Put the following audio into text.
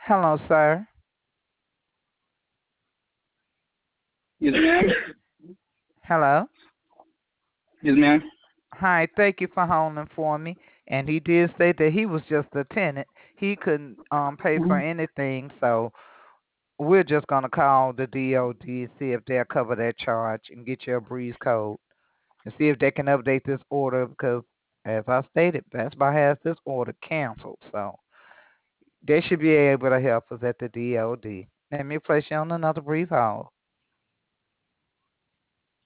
Hello, sir. Yes, ma'am. Hello. Yes, ma'am. Hi, thank you for holding for me. And he did say that he was just a tenant. He couldn't pay for anything, so we're just gonna call the DOD, see if they'll cover that charge and get you a breeze code and see if they can update this order because as I stated, Best Buy has this order canceled. So they should be able to help us at the DOD. Let me place you on another brief hold.